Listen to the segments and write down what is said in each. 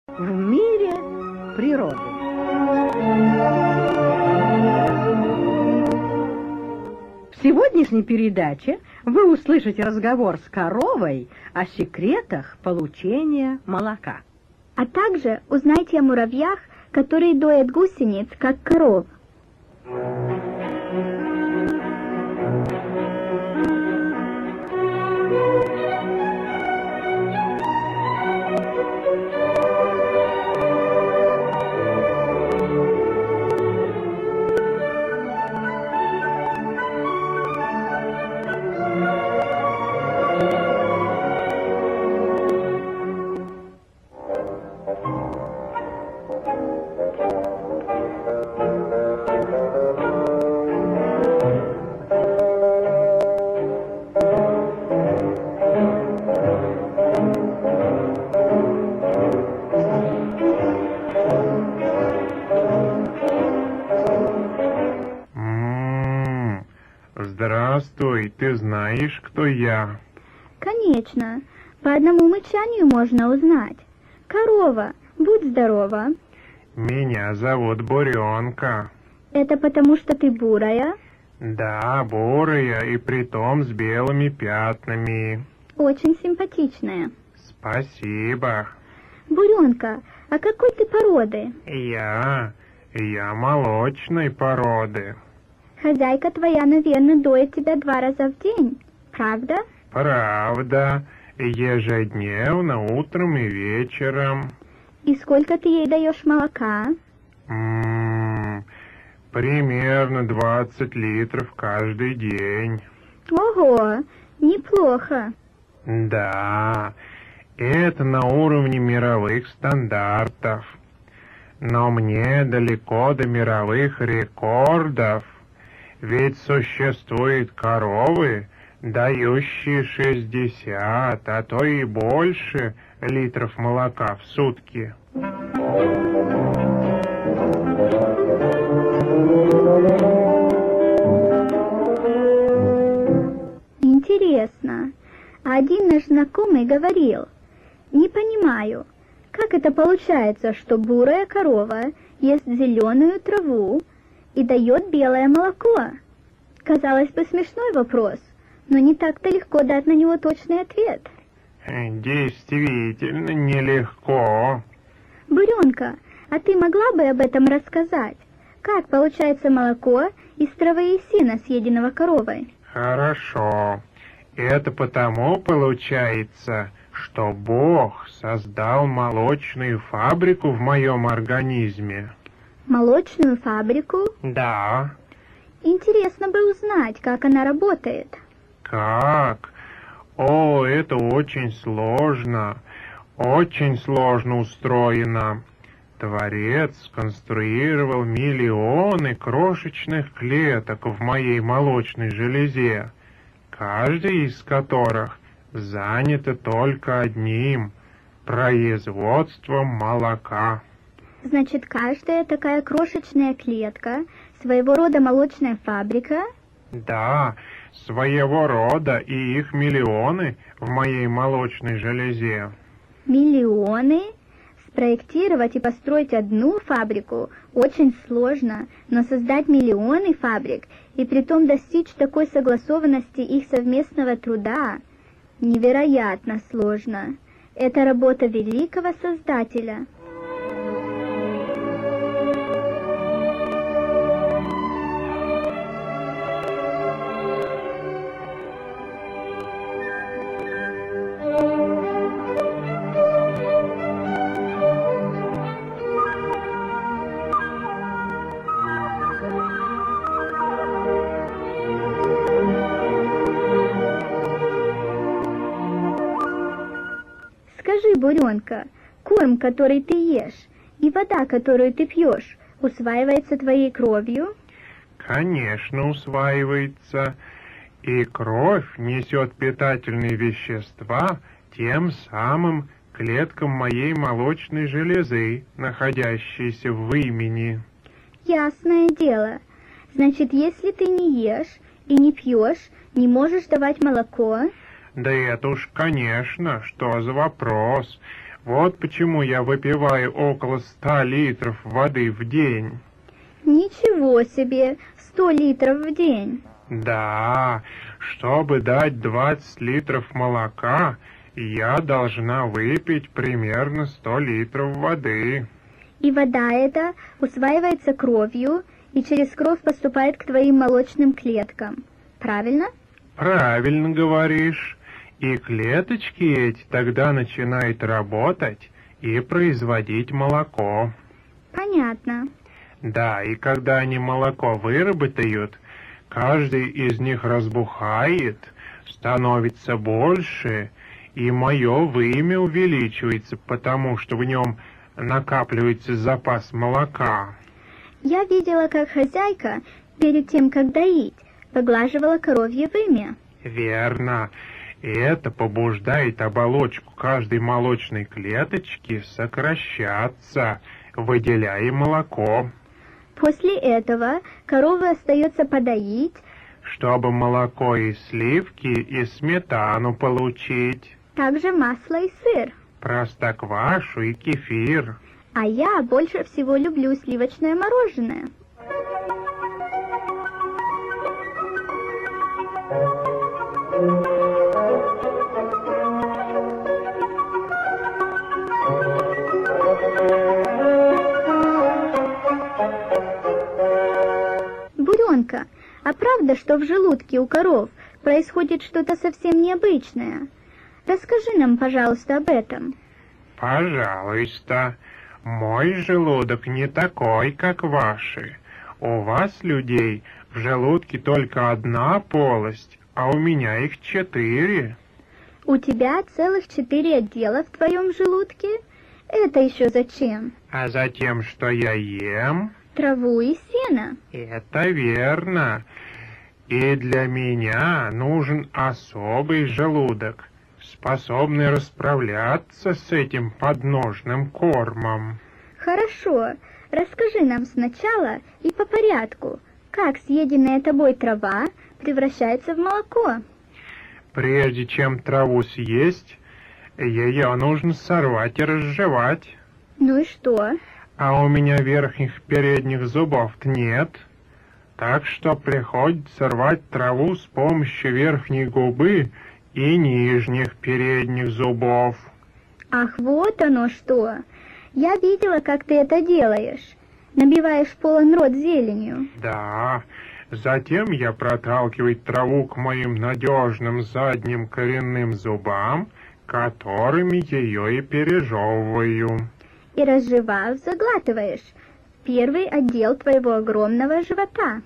в мире природы. В сегодняшней передаче вы услышите разговор с коровой о секретах получения молока. А также узнайте о муравьях, которые доят гусениц, как коров. Здравствуй, ты знаешь, кто я? Конечно, по одному мычанию можно узнать. Корова, будь здорова. Меня зовут Буренка. Это потому, что ты бурая? Да, бурая и притом с белыми пятнами. Очень симпатичная. Спасибо. Буренка, а какой ты породы? Я молочной породы. Хозяйка твоя, наверное, доит тебя 2 раза в день, правда? Правда, ежедневно, утром и вечером. И сколько ты ей даешь молока? Примерно 20 литров каждый день. Ого, неплохо. Да, это на уровне мировых стандартов. Но мне далеко до мировых рекордов. Ведь существуют коровы, дающие 60, а то и больше литров молока в сутки. Интересно. Один наш знакомый говорил: не понимаю, как это получается, что бурая корова ест зеленую траву и дает белое молоко? Казалось бы, смешной вопрос, но не так-то легко дать на него точный ответ. Действительно нелегко. Буренка, а ты могла бы об этом рассказать? Как получается молоко из травы и сена, съеденного коровой? Хорошо. Это потому получается, что Бог создал молочную фабрику в моем организме. Молочную фабрику? Да. Интересно бы узнать, как она работает. Как? О, это очень сложно устроено. Творец сконструировал миллионы крошечных клеток в моей молочной железе, каждая из которых занята только одним – производством молока. Значит, каждая такая крошечная клетка – своего рода молочная фабрика? Да, своего рода, и их миллионы в моей молочной железе. Миллионы? Спроектировать и построить одну фабрику очень сложно, но создать миллионы фабрик и притом достичь такой согласованности их совместного труда невероятно сложно. Это работа великого Создателя. Скажи, Буренка, корм, который ты ешь, и вода, которую ты пьешь, усваивается твоей кровью? Конечно, усваивается. И кровь несет питательные вещества тем самым клеткам моей молочной железы, находящейся в вымени. Ясное дело. Значит, если ты не ешь и не пьешь, не можешь давать молоко? Да это уж, конечно, что за вопрос. Вот почему я выпиваю около 100 литров воды в день. Ничего себе, 100 литров в день. Да, чтобы дать 20 литров молока, я должна выпить примерно 100 литров воды. И вода эта усваивается кровью и через кровь поступает к твоим молочным клеткам. Правильно? Правильно говоришь. И клеточки эти тогда начинают работать и производить молоко. Понятно. Да, и когда они молоко выработают, каждый из них разбухает, становится больше, и мое вымя увеличивается, потому что в нем накапливается запас молока. Я видела, как хозяйка перед тем, как доить, поглаживала коровье вымя. Верно. И это побуждает оболочку каждой молочной клеточки сокращаться, выделяя молоко. После этого корову остается подоить, чтобы молоко и сливки, и сметану получить, также масло и сыр. простоквашу и кефир. А я больше всего люблю сливочное мороженое. Буренка, а правда, что в желудке у коров происходит что-то совсем необычное? Расскажи нам, пожалуйста, об этом. Пожалуйста. Мой желудок не такой, как ваши. У вас, людей, в желудке только одна полость, а у меня их 4. У тебя целых 4 отдела в твоем желудке? Это еще зачем? А затем, что я ем? Траву и сено. Это верно. И для меня нужен особый желудок, способный расправляться с этим подножным кормом. Хорошо, расскажи нам сначала и по порядку, как съеденная тобой трава превращается в молоко. Прежде чем траву съесть, ее нужно сорвать и разжевать. Ну и что? А у меня верхних передних зубов нет, так что приходится рвать траву с помощью верхней губы и нижних передних зубов. Ах, вот оно что! Я видела, как ты это делаешь. Набиваешь полон рот зеленью. Да, затем я проталкиваю траву к моим надежным задним коренным зубам, которыми ее и пережевываю. И разжевав, заглатываешь первый отдел твоего огромного живота.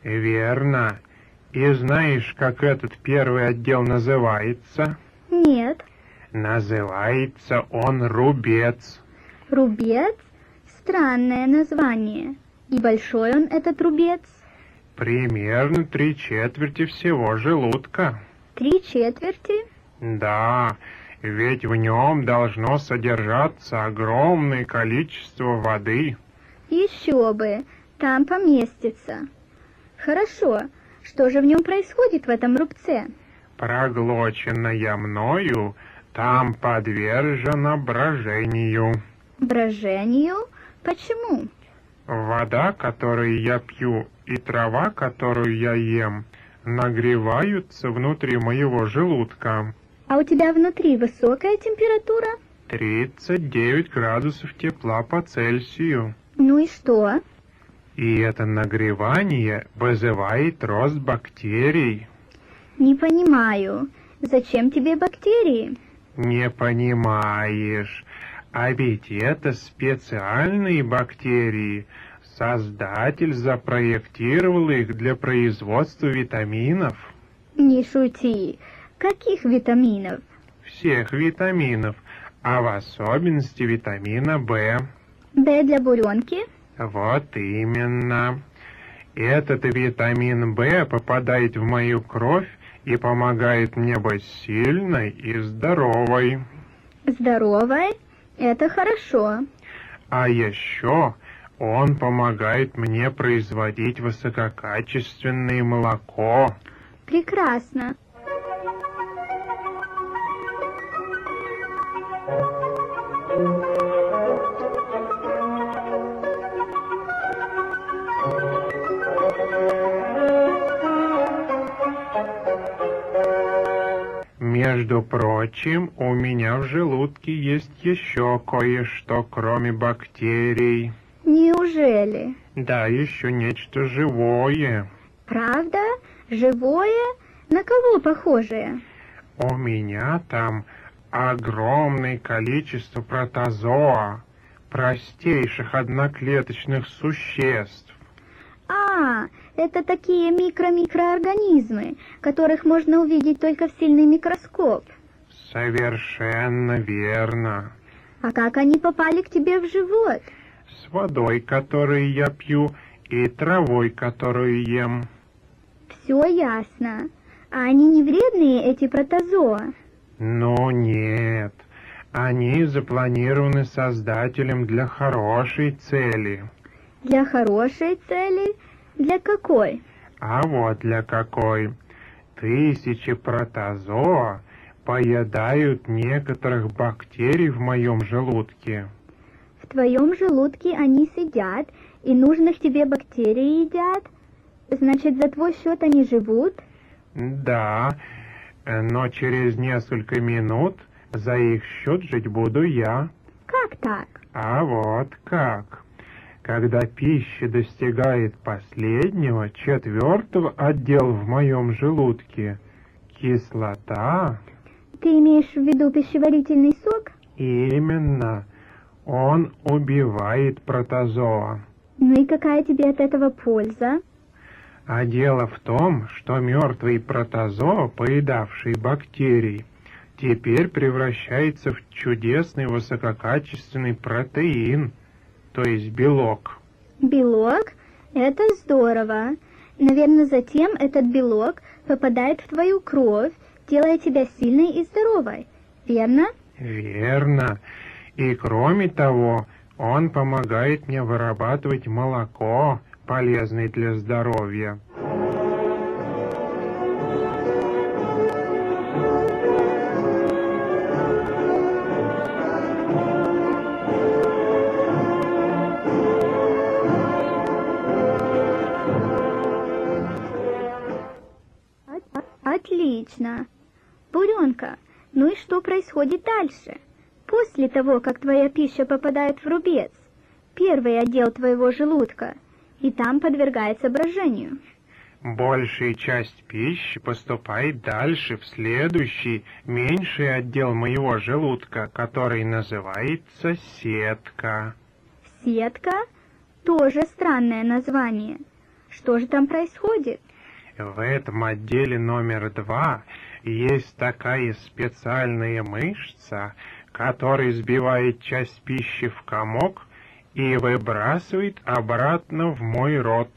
Верно. И знаешь, как этот первый отдел называется? Нет. Называется он рубец. Рубец? Странное название. И большой он, этот рубец? Примерно 3/4 всего желудка. 3/4? Да, ведь в нем должно содержаться огромное количество воды. Еще бы, там поместится. Хорошо, что же в нем происходит в этом рубце? Проглоченная мною там подвержена брожению. Брожению? Почему? Вода, которую я пью, и трава, которую я ем, нагреваются внутри моего желудка. А у тебя внутри высокая температура? 39 градусов тепла по Цельсию. Ну и что? И это нагревание вызывает рост бактерий. Не понимаю. Зачем тебе бактерии? Не понимаешь. А ведь это специальные бактерии. Создатель запроектировал их для производства витаминов. Не шути. Каких витаминов? Всех витаминов, а в особенности витамина В. Д для буренки? Вот именно. Этот витамин В попадает в мою кровь и помогает мне быть сильной и здоровой. Здоровой? Это хорошо. А еще он помогает мне производить высококачественное молоко. Между прочим, у меня в желудке есть еще кое-что, кроме бактерий. Неужели? Да, еще нечто живое. Правда? Живое? На кого похожее? У меня там огромное количество протозоа, простейших одноклеточных существ. А, это такие микроорганизмы, которых можно увидеть только в сильный микроскоп. Совершенно верно. А как они попали к тебе в живот? С водой, которую я пью, и травой, которую ем. Все ясно. А они не вредные, эти протозоа? Но нет, они запланированы Создателем для хорошей цели. Для хорошей цели? Для какой? А вот для какой. Тысячи протозоа поедают некоторых бактерий в моем желудке. В твоем желудке они сидят, и нужных тебе бактерий едят? Значит, за твой счет они живут? Да, но через несколько минут за их счет жить буду я. Как так? А вот как. Когда пища достигает последнего, четвертого отдела в моем желудке, кислота... Ты имеешь в виду пищеварительный сок? Именно. Он убивает протозоа. Ну и какая тебе от этого польза? А дело в том, что мертвый протозоа, поедавший бактерий, теперь превращается в чудесный высококачественный протеин, то есть белок. Белок? Это здорово. Наверное, затем этот белок попадает в твою кровь, делая тебя сильной и здоровой. Верно? Верно. И кроме того, он помогает мне вырабатывать молоко, полезное для здоровья. Отлично. Буренка, ну и что происходит дальше? После того, как твоя пища попадает в рубец, первый отдел твоего желудка, и там подвергается брожению. Большая часть пищи поступает дальше, в следующий, меньший отдел моего желудка, который называется сетка. Сетка? Тоже странное название. Что же там происходит? В этом отделе номер 2 есть такая специальная мышца, которая сбивает часть пищи в комок и выбрасывает обратно в мой рот.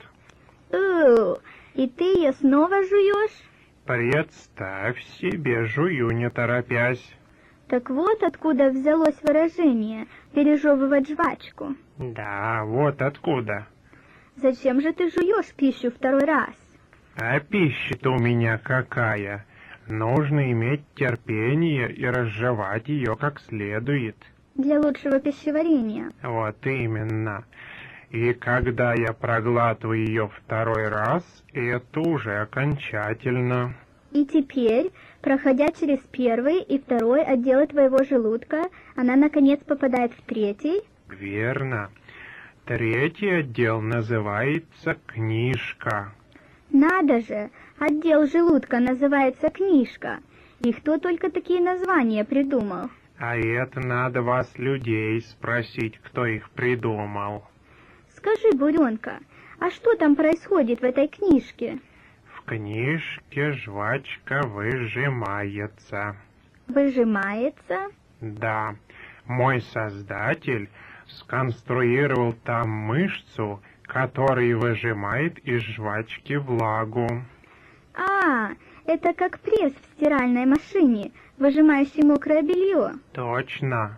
И ты ее снова жуешь? Представь себе, жую не торопясь. Так вот откуда взялось выражение «пережевывать жвачку». Да, вот откуда. Зачем же ты жуешь пищу второй раз? А пища-то у меня какая? Нужно иметь терпение и разжевать ее как следует. Для лучшего пищеварения. Вот именно. И когда я проглатываю ее второй раз, это уже окончательно. И теперь, проходя через первый и второй отделы твоего желудка, она наконец попадает в третий? Верно. Третий отдел называется книжка. Надо же, отдел желудка называется книжка. И кто только такие названия придумал? А это надо вас, людей, спросить, кто их придумал. Скажи, Буренка, а что там происходит в этой книжке? В книжке жвачка выжимается. Выжимается? Да, мой создатель сконструировал там мышцу, которая выжимает из жвачки влагу. А, это как пресс в стиральной машине, выжимающий мокрое белье. Точно.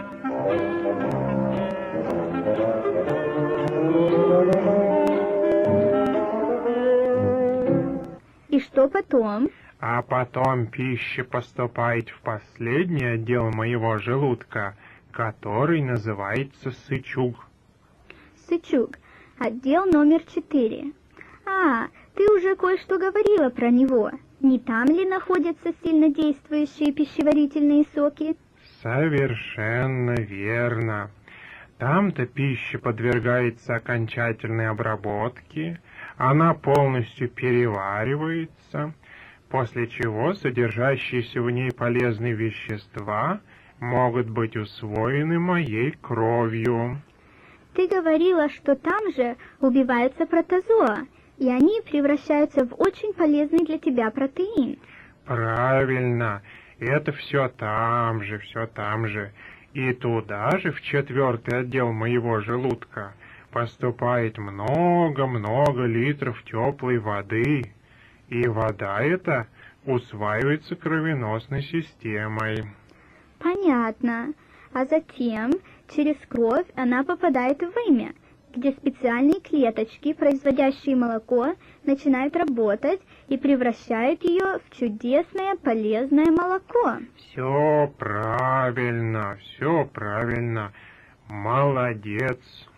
И что потом? А потом пища поступает в последний отдел моего желудка, который называется сычуг. Сычуг. Отдел номер 4. А, ты уже кое-что говорила про него. Не там ли находятся сильнодействующие пищеварительные соки? Совершенно верно. Там-то пища подвергается окончательной обработке, она полностью переваривается, после чего содержащиеся в ней полезные вещества могут быть усвоены моей кровью. Ты говорила, что там же убиваются протозоа, и они превращаются в очень полезный для тебя протеин. Правильно, это все там же, все там же. И туда же, в 4-й отдел моего желудка, поступает много-много литров теплой воды, и вода эта усваивается кровеносной системой. Понятно. А затем через кровь она попадает в вымя, где специальные клеточки, производящие молоко, начинают работать и превращают ее в чудесное полезное молоко. Все правильно, все правильно. Молодец.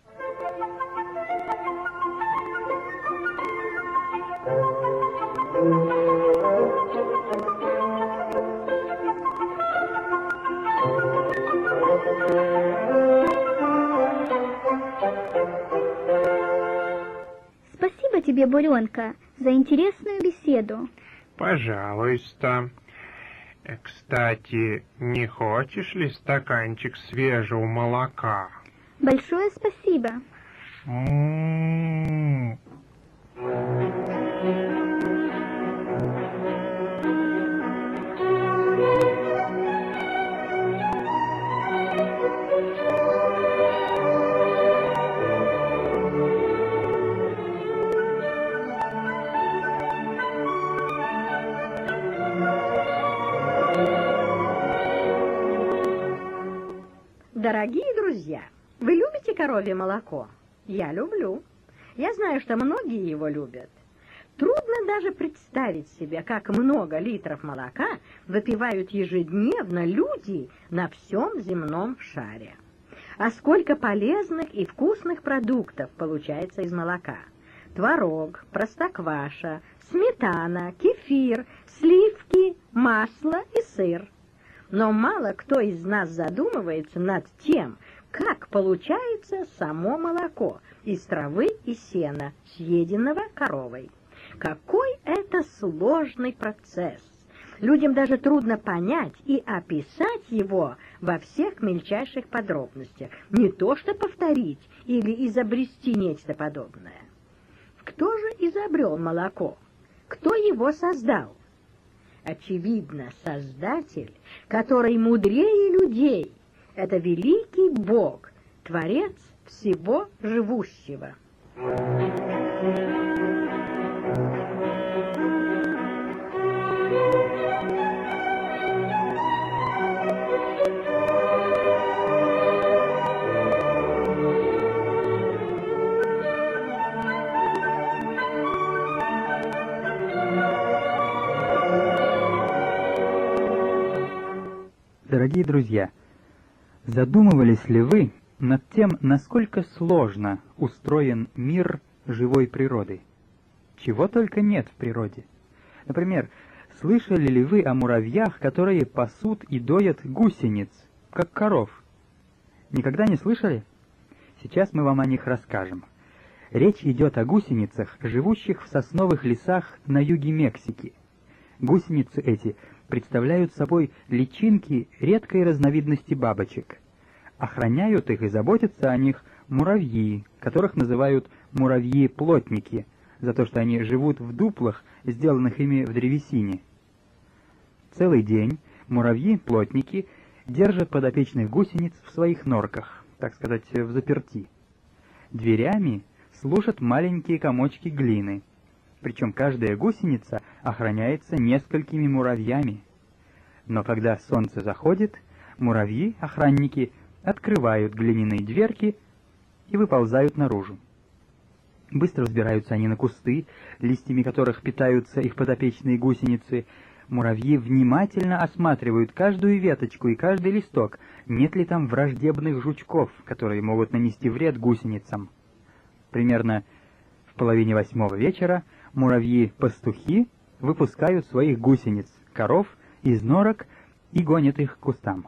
Спасибо тебе, Буренка, за интересную беседу. Пожалуйста. Кстати, не хочешь ли стаканчик свежего молока? Большое спасибо. М-м-м. Дорогие друзья, вы любите коровье молоко? Я люблю. Я знаю, что многие его любят. Трудно даже представить себе, как много литров молока выпивают ежедневно люди на всем земном шаре. А сколько полезных и вкусных продуктов получается из молока. Творог, простокваша, сметана, кефир, сливки, масло и сыр. Но мало кто из нас задумывается над тем, как получается само молоко из травы и сена, съеденного коровой. Какой это сложный процесс! Людям даже трудно понять и описать его во всех мельчайших подробностях, не то что повторить или изобрести нечто подобное. Кто же изобрел молоко? Кто его создал? Очевидно, Создатель, который мудрее людей, это великий Бог, Творец всего живущего. Дорогие друзья, задумывались ли вы над тем, насколько сложно устроен мир живой природы? Чего только нет в природе. Например, слышали ли вы о муравьях, которые пасут и доят гусениц, как коров? Никогда не слышали? Сейчас мы вам о них расскажем. Речь идет о гусеницах, живущих в сосновых лесах на юге Мексики. Гусеницы эти представляют собой личинки редкой разновидности бабочек. Охраняют их и заботятся о них муравьи, которых называют муравьи-плотники, за то, что они живут в дуплах, сделанных ими в древесине. Целый день муравьи-плотники держат подопечных гусениц в своих норках, так сказать, в заперти. Дверями служат маленькие комочки глины, причем каждая гусеница охраняется несколькими муравьями. Но когда солнце заходит, муравьи-охранники открывают глиняные дверки и выползают наружу. Быстро взбираются они на кусты, листьями которых питаются их подопечные гусеницы. Муравьи внимательно осматривают каждую веточку и каждый листок, нет ли там враждебных жучков, которые могут нанести вред гусеницам. Примерно в половине 8 вечера муравьи-пастухи выпускают своих гусениц, коров, из норок и гонят их к кустам.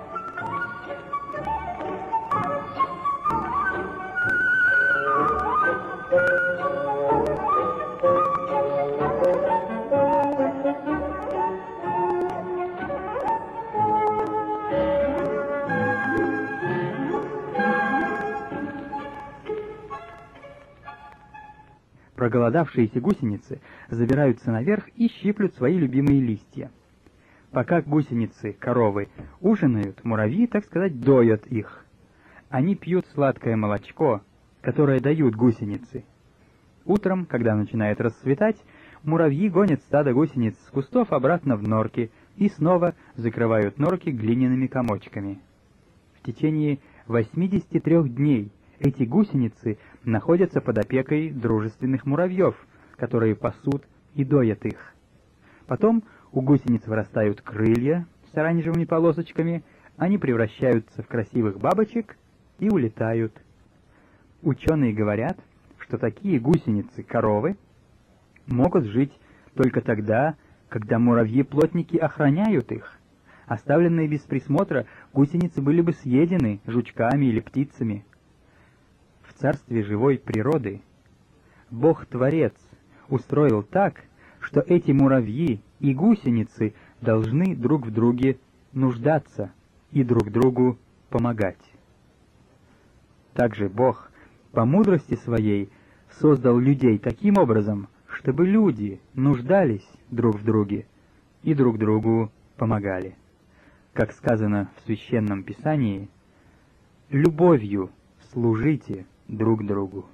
Проголодавшиеся гусеницы забираются наверх и щиплют свои любимые листья. Пока гусеницы, коровы, ужинают, муравьи, так сказать, доят их. Они пьют сладкое молочко, которое дают гусеницы. Утром, когда начинает расцветать, муравьи гонят стадо гусениц с кустов обратно в норки и снова закрывают норки глиняными комочками. В течение 83 дней эти гусеницы находятся под опекой дружественных муравьев, которые пасут и доят их. Потом у гусениц вырастают крылья с оранжевыми полосочками, они превращаются в красивых бабочек и улетают. Ученые говорят, что такие гусеницы-коровы могут жить только тогда, когда муравьи-плотники охраняют их. Оставленные без присмотра, гусеницы были бы съедены жучками или птицами. В царстве живой природы Бог-творец устроил так, что эти муравьи и гусеницы должны друг в друге нуждаться и друг другу помогать. Также Бог по мудрости своей создал людей таким образом, чтобы люди нуждались друг в друге и друг другу помогали. Как сказано в Священном Писании, «Любовью служите друг другу».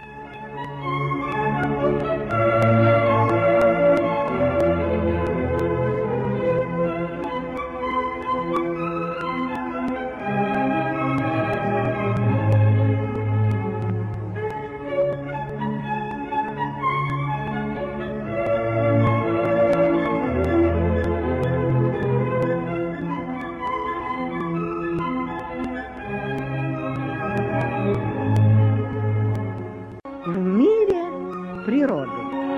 В мире природы.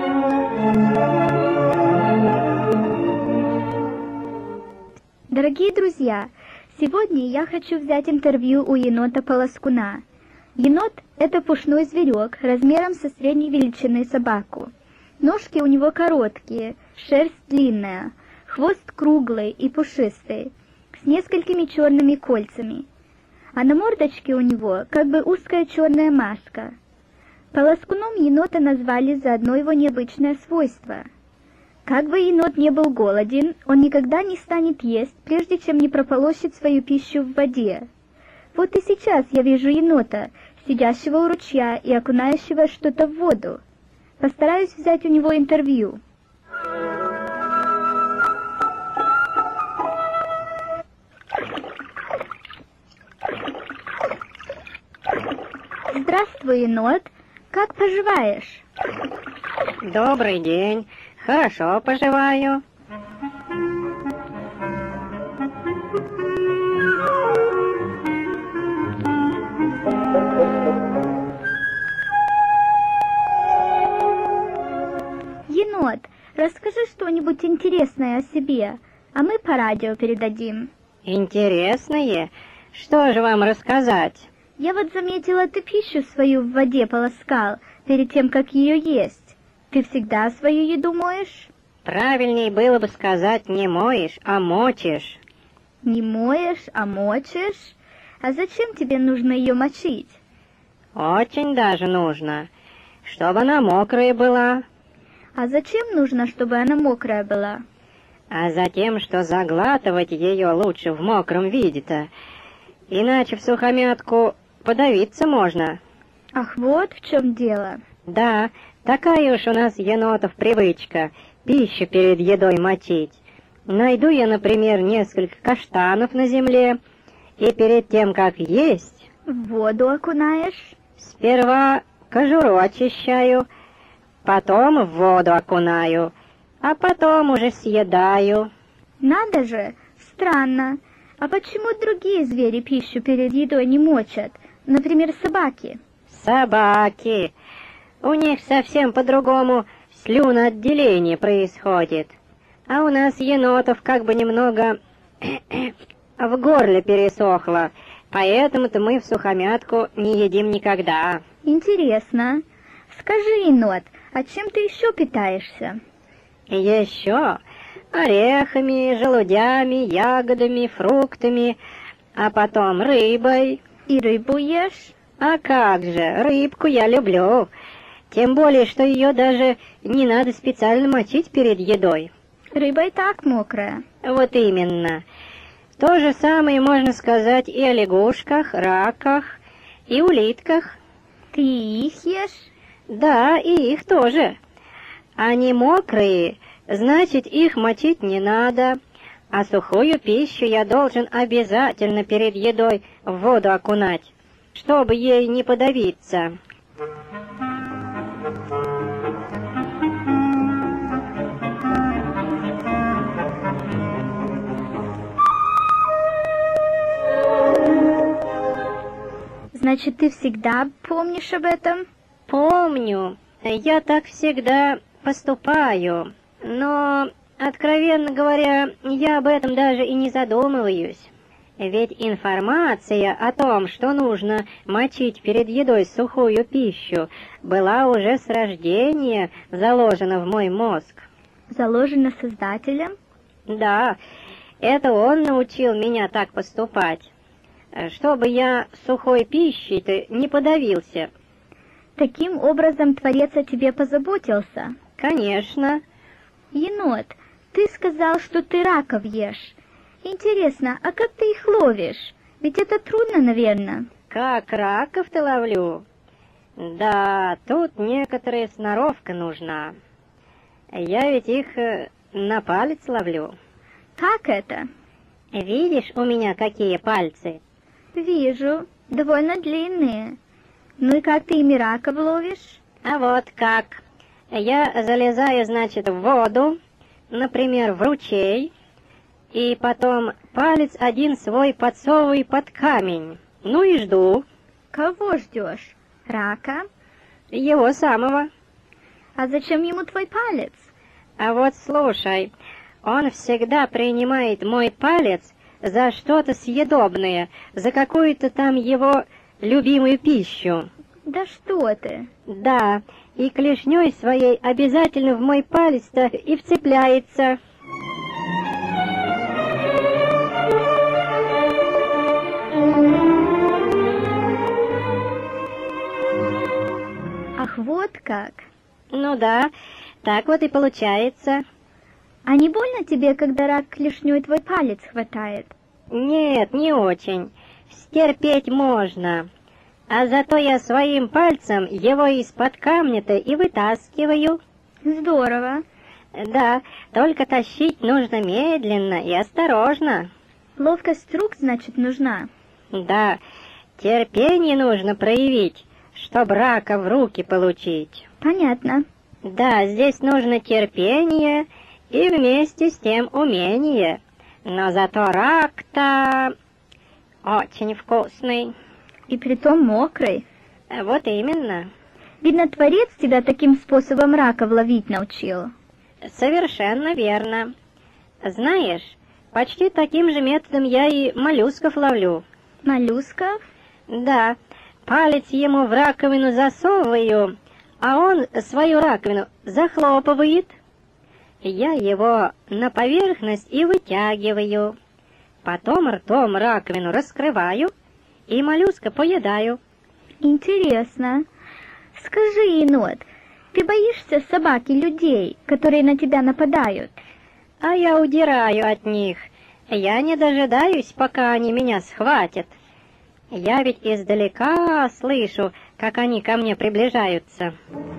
Дорогие друзья, сегодня я хочу взять интервью у енота-полоскуна. Енот – это пушной зверек размером со средней величины собаку. Ножки у него короткие, шерсть длинная, хвост круглый и пушистый, с несколькими черными кольцами. А на мордочке у него как бы узкая черная маска. Полоскуном енота назвали за одно его необычное свойство. Как бы енот не был голоден, он никогда не станет есть, прежде чем не прополощет свою пищу в воде. Вот и сейчас я вижу енота, сидящего у ручья и окунающего что-то в воду. Постараюсь взять у него интервью. Здравствуй, енот. Как поживаешь? Добрый день. Хорошо поживаю. Енот, расскажи что-нибудь интересное о себе, а мы по радио передадим. Интересное? Что же вам рассказать? Я вот заметила, ты пищу свою в воде полоскал перед тем, как ее есть. Ты всегда свою еду моешь? Правильнее было бы сказать не моешь, а мочишь. Не моешь, а мочишь? А зачем тебе нужно ее мочить? Очень даже нужно, чтобы она мокрая была. А зачем нужно, чтобы она мокрая была? А затем, что заглатывать ее лучше в мокром виде-то. Иначе в сухомятку подавиться можно. Ах, вот в чем дело. Да, такая уж у нас енотов привычка пищу перед едой мочить. Найду я, например, несколько каштанов на земле, и перед тем, как есть, В воду окунаешь? сперва кожуру очищаю, потом в воду окунаю, а потом уже съедаю. Надо же, странно. А почему другие звери пищу перед едой не мочат? Например, собаки. Собаки. У них совсем по-другому слюноотделение происходит. А у нас енотов как бы немного в горле пересохло, поэтому-то мы в сухомятку не едим никогда. Интересно. Скажи, енот, а чем ты еще питаешься? Еще орехами, желудями, ягодами, фруктами, а потом рыбой. И рыбу ешь? А как же, рыбку я люблю. Тем более, что ее даже не надо специально мочить перед едой. Рыба и так мокрая. Вот именно. То же самое можно сказать и о лягушках, раках, и улитках. Ты их ешь? Да, и их тоже. Они мокрые, значит, их мочить не надо. А сухую пищу я должен обязательно перед едой в воду окунать, чтобы ей не подавиться. Значит, ты всегда помнишь об этом? Помню, я так всегда поступаю, но, откровенно говоря, я об этом даже и не задумываюсь. Ведь информация о том, что нужно мочить перед едой сухую пищу, была уже с рождения заложена в мой мозг. Заложено Создателем? Да, это он научил меня так поступать, чтобы я сухой пищей-то не подавился. Таким образом Творец о тебе позаботился? Конечно. Енот, ты сказал, что ты раков ешь. Интересно, а как ты их ловишь? Ведь это трудно, наверное. Как раков-то ловлю? Да, тут некоторая сноровка нужна. Я ведь их на палец ловлю. Как это? Видишь, у меня какие пальцы? Вижу, довольно длинные. Ну и как ты ими раков ловишь? А вот как. Я залезаю, значит, в воду, например, в ручей, и потом палец один свой подсовываю под камень. Ну и жду. Кого ждешь? Рака? Его самого. А зачем ему твой палец? А вот слушай, он всегда принимает мой палец за что-то съедобное, за какую-то там его любимую пищу. Да что ты? Да, и клешней своей обязательно в мой палец-то и вцепляется. Ах, вот как. Ну да, так вот и получается. А не больно тебе, когда рак клешней твой палец хватает? Нет, не очень. Стерпеть можно. А зато я своим пальцем его из-под камня-то и вытаскиваю. Здорово. Да, только тащить нужно медленно и осторожно. Ловкость рук, значит, нужна. Да, терпение нужно проявить, чтобы рака в руки получить. Понятно. Да, здесь нужно терпение и вместе с тем умение. Но зато рак-то очень вкусный. И притом мокрый. Вот именно. Видно, Творец тебя таким способом раков ловить научил. Совершенно верно. Знаешь, почти таким же методом я и моллюсков ловлю. Моллюсков? Да, палец ему в раковину засовываю, а он свою раковину захлопывает. Я его на поверхность и вытягиваю. Потом ртом раковину раскрываю и моллюска поедаю. Интересно. Скажи, енот, ты боишься собак и людей, которые на тебя нападают? А я удираю от них. Я не дожидаюсь, пока они меня схватят. Я ведь издалека слышу, как они ко мне приближаются.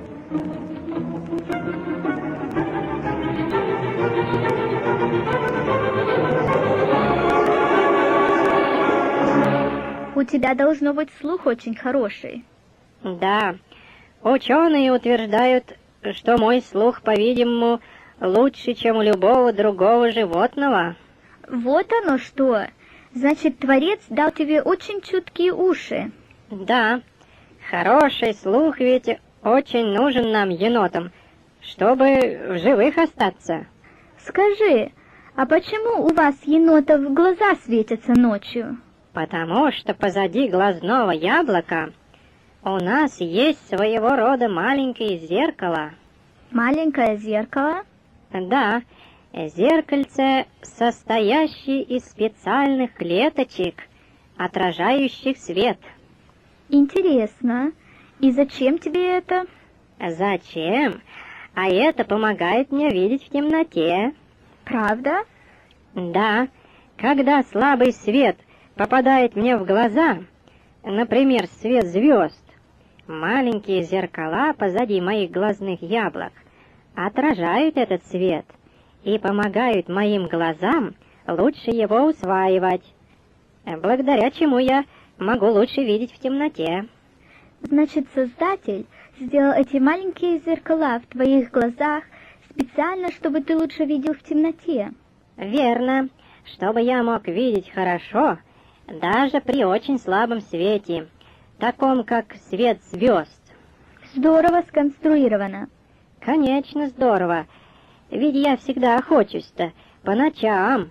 У тебя должно быть слух очень хороший. Да, ученые утверждают, что мой слух, по-видимому, лучше, чем у любого другого животного. Вот оно что! Значит, Творец дал тебе очень чуткие уши. Да, хороший слух ведь очень нужен нам, енотам, чтобы в живых остаться. Скажи, а почему у вас, енотов, глаза светятся ночью? Потому что позади глазного яблока у нас есть своего рода маленькое зеркало. Маленькое зеркало? Да, зеркальце, состоящее из специальных клеточек, отражающих свет. Интересно. И зачем тебе это? Зачем? А это помогает мне видеть в темноте. Правда? Да, когда слабый свет попадает мне в глаза, например, свет звезд, маленькие зеркала позади моих глазных яблок отражают этот свет и помогают моим глазам лучше его усваивать, благодаря чему я могу лучше видеть в темноте. Значит, Создатель сделал эти маленькие зеркала в твоих глазах специально, чтобы ты лучше видел в темноте. Верно, чтобы я мог видеть хорошо, даже при очень слабом свете, таком как свет звезд. Здорово сконструировано. Конечно, здорово, ведь я всегда охочусь-то по ночам.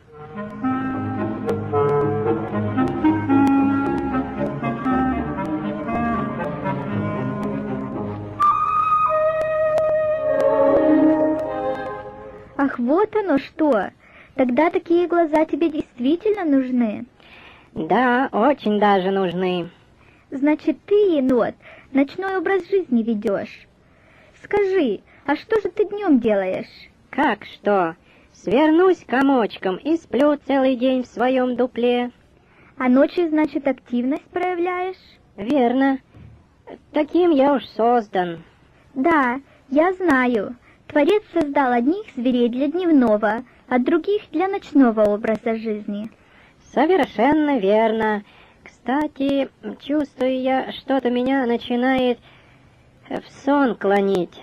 Ах, вот оно что! Тогда такие глаза тебе действительно нужны. Да, очень даже нужны. Значит, ты, енот, ночной образ жизни ведешь. Скажи, а что же ты днем делаешь? Как что? Свернусь комочком и сплю целый день в своем дупле. А ночью, значит, активность проявляешь? Верно. Таким я уж создан. Да, я знаю. Творец создал одних зверей для дневного, а других для ночного образа жизни. Совершенно верно. Кстати, чувствую я, что-то меня начинает в сон клонить.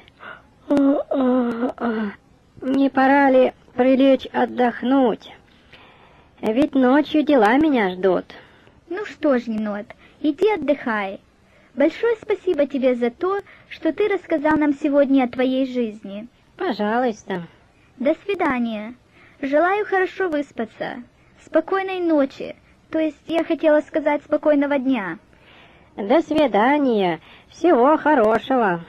Не пора ли прилечь отдохнуть? Ведь ночью дела меня ждут. Ну что ж, енот, иди отдыхай. Большое спасибо тебе за то, что ты рассказал нам сегодня о твоей жизни. Пожалуйста. До свидания. Желаю хорошо выспаться. Спокойной ночи. То есть я хотела сказать спокойного дня. До свидания. Всего хорошего.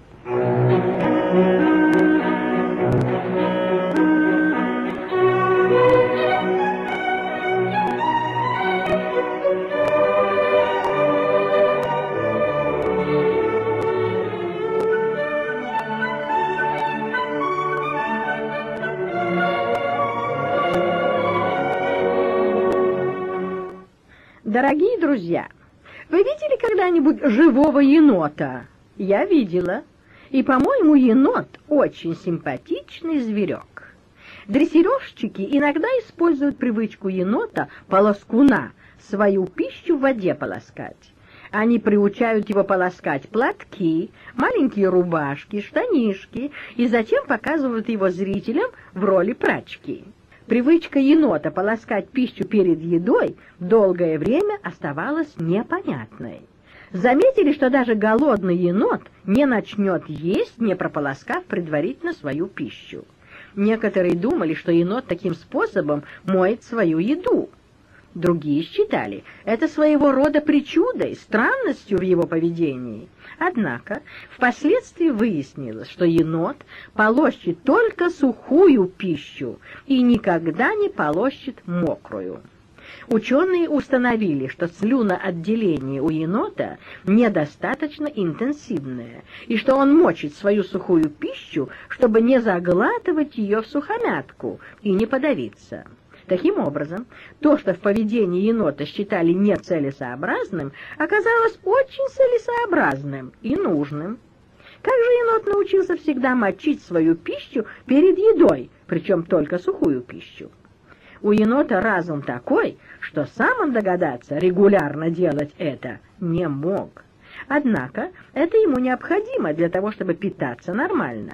Дорогие друзья, вы видели когда-нибудь живого енота? Я видела. И, по-моему, енот очень симпатичный зверек. Дрессировщики иногда используют привычку енота, полоскуна, свою пищу в воде полоскать. Они приучают его полоскать платки, маленькие рубашки, штанишки и затем показывают его зрителям в роли прачки. Привычка енота полоскать пищу перед едой долгое время оставалась непонятной. Заметили, что даже голодный енот не начнет есть, не прополоскав предварительно свою пищу. Некоторые думали, что енот таким способом моет свою еду. Другие считали это своего рода причудой, странностью в его поведении. Однако впоследствии выяснилось, что енот полощет только сухую пищу и никогда не полощет мокрую. Ученые установили, что слюноотделение у енота недостаточно интенсивное, и что он мочит свою сухую пищу, чтобы не заглатывать ее в сухомятку и не подавиться. Таким образом, то, что в поведении енота считали нецелесообразным, оказалось очень целесообразным и нужным. Как же енот научился всегда мочить свою пищу перед едой, причем только сухую пищу? У енота разум такой, что сам он догадаться регулярно делать это не мог. Однако это ему необходимо для того, чтобы питаться нормально.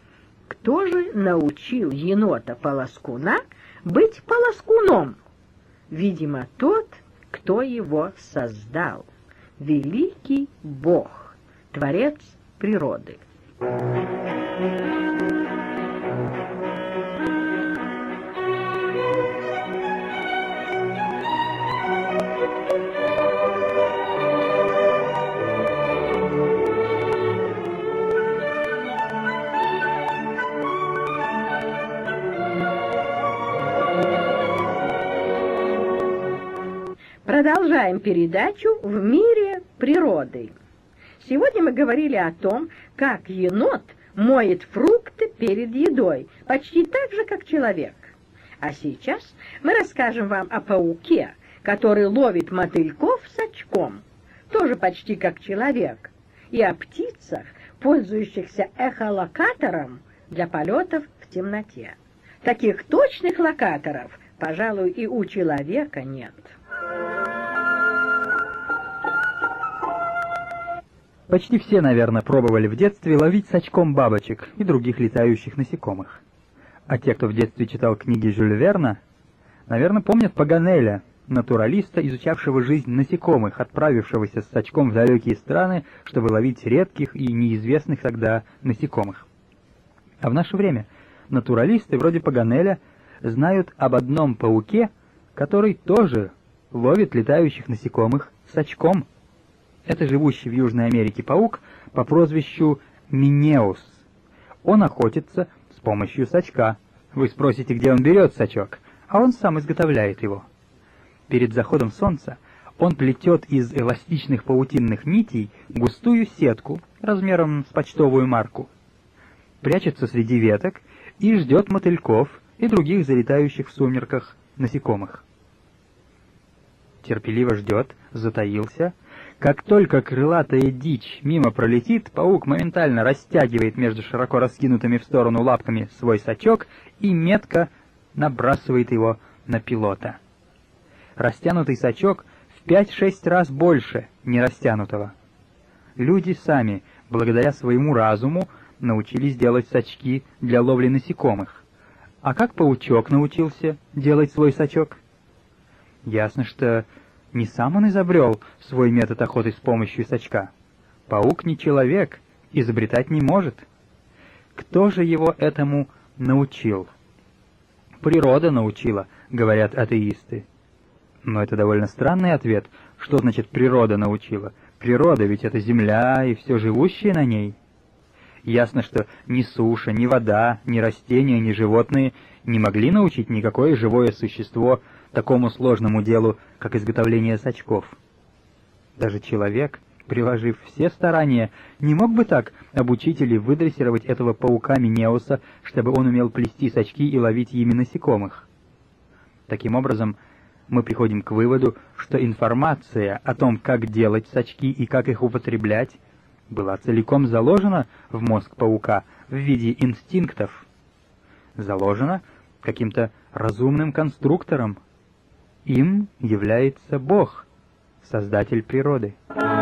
Кто же научил енота-полоскуна быть полоскуном? Видимо, тот, кто его создал. Великий Бог, Творец природы. продолжаем передачу «В мире природы». Сегодня мы говорили о том, как енот моет фрукты перед едой, почти так же, как человек. А сейчас мы расскажем вам о пауке, который ловит мотыльков с очком, тоже почти как человек, и о птицах, пользующихся эхолокатором для полетов в темноте. Таких точных локаторов, пожалуй, и у человека нет. Почти все, наверное, пробовали в детстве ловить с очком бабочек и других летающих насекомых. А те, кто в детстве читал книги Жюля Верна, наверное, помнят Паганеля, натуралиста, изучавшего жизнь насекомых, отправившегося с очком в далекие страны, чтобы ловить редких и неизвестных тогда насекомых. А в наше время натуралисты вроде Паганеля знают об одном пауке, который тоже ловит летающих насекомых с очком. Это живущий в Южной Америке паук по прозвищу Минеус. Он охотится с помощью сачка. Вы спросите, где он берет сачок, а он сам изготовляет его. Перед заходом солнца он плетет из эластичных паутинных нитей густую сетку размером с почтовую марку, прячется среди веток и ждет мотыльков и других залетающих в сумерках насекомых. Терпеливо ждет, затаился. Как только крылатая дичь мимо пролетит, паук моментально растягивает между широко раскинутыми в сторону лапками свой сачок и метко набрасывает его на пилота. Растянутый сачок в 5-6 раз больше нерастянутого. Люди сами, благодаря своему разуму, научились делать сачки для ловли насекомых. А как паучок научился делать свой сачок? Ясно, что не сам он изобрел свой метод охоты с помощью сачка. Паук не человек, изобретать не может. Кто же его этому научил? Природа научила, говорят атеисты. Но это довольно странный ответ. Что значит природа научила? Природа ведь это земля и все живущее на ней. Ясно, что ни суша, ни вода, ни растения, ни животные не могли научить никакое живое существо такому сложному делу, как изготовление сачков. Даже человек, приложив все старания, не мог бы так обучить или выдрессировать этого паука Минеуса, чтобы он умел плести сачки и ловить ими насекомых. Таким образом, мы приходим к выводу, что информация о том, как делать сачки и как их употреблять, была целиком заложена в мозг паука в виде инстинктов. Заложена каким-то разумным конструктором. Им является Бог, Создатель природы.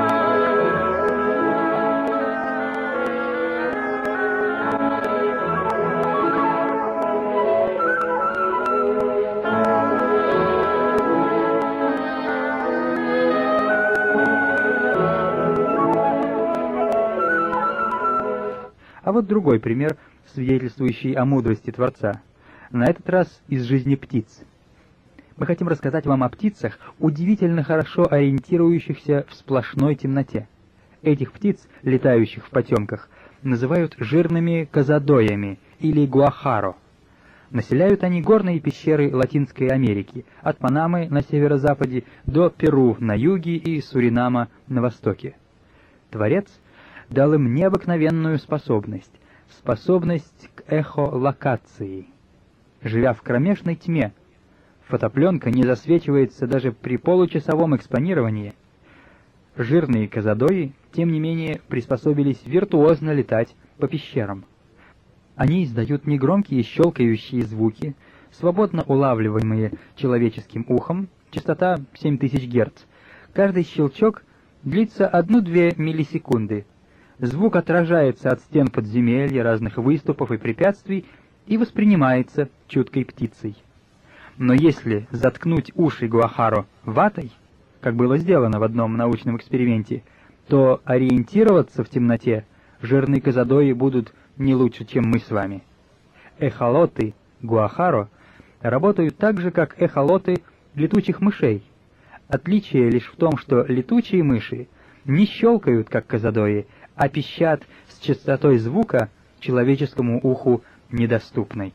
А вот другой пример, свидетельствующий о мудрости Творца. На этот раз из жизни птиц. Мы хотим рассказать вам о птицах, удивительно хорошо ориентирующихся в сплошной темноте. Этих птиц, летающих в потемках, называют жирными казадоями или гуахаро. Населяют они горные пещеры Латинской Америки, от Панамы на северо-западе до Перу на юге и Суринама на востоке. Творец дал им необыкновенную способность к эхолокации. Живя в кромешной тьме, фотопленка не засвечивается даже при получасовом экспонировании. Жирные казадои, тем не менее, приспособились виртуозно летать по пещерам. Они издают негромкие щелкающие звуки, свободно улавливаемые человеческим ухом, частота 7000 Гц. Каждый щелчок длится 1-2 миллисекунды. Звук отражается от стен подземелья, разных выступов и препятствий и воспринимается чуткой птицей. Но если заткнуть уши гуахаро ватой, как было сделано в одном научном эксперименте, то ориентироваться в темноте жирные казадои будут не лучше, чем мы с вами. Эхолоты гуахаро работают так же, как эхолоты летучих мышей. Отличие лишь в том, что летучие мыши не щелкают, как казадои, а пищат с частотой звука человеческому уху недоступной.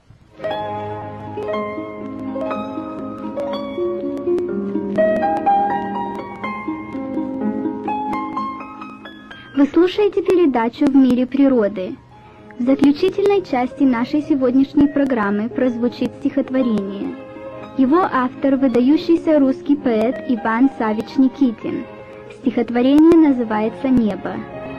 Вы слушаете передачу «В мире природы». В заключительной части нашей сегодняшней программы прозвучит стихотворение. Его автор – выдающийся русский поэт Иван Саввич Никитин. Стихотворение называется «Небо».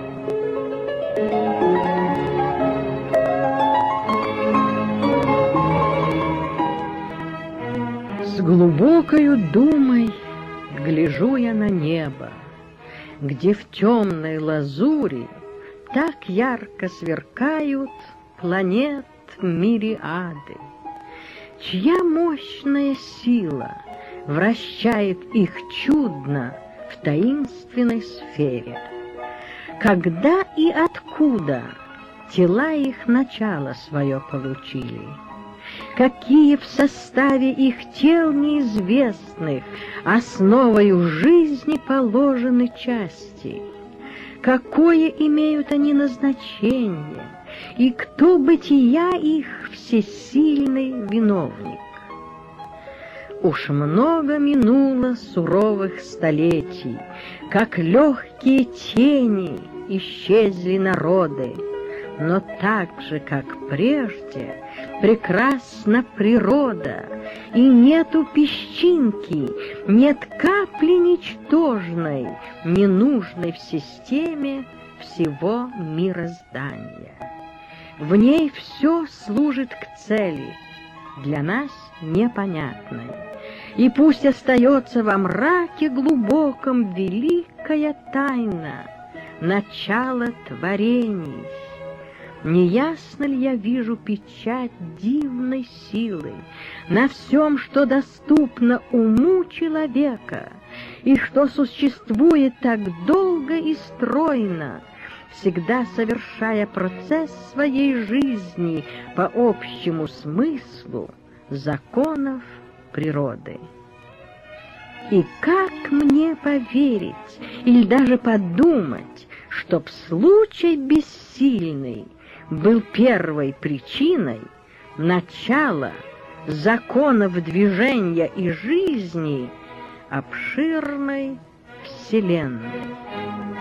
С глубокою думой гляжу я на небо, где в темной лазури так ярко сверкают планет мириады, чья мощная сила вращает их чудно в таинственной сфере. Когда и откуда тела их начало свое получили? Какие в составе их тел неизвестных основою жизни положены части? Какое имеют они назначение? И кто бытия их всесильный виновник? Уж много минуло суровых столетий, как легкие тени исчезли народы, но так же, как прежде, прекрасна природа, и нету песчинки, нет капли ничтожной, ненужной в системе всего мироздания. В ней все служит к цели, для нас непонятной, и пусть остается во мраке глубоком великая тайна начала творений. Неясно ли я вижу печать дивной силы на всем, что доступно уму человека, и что существует так долго и стройно, всегда совершая процесс своей жизни по общему смыслу законов природы. И как мне поверить или даже подумать, чтоб случай бессильный был первой причиной начала законов движения и жизни обширной Вселенной?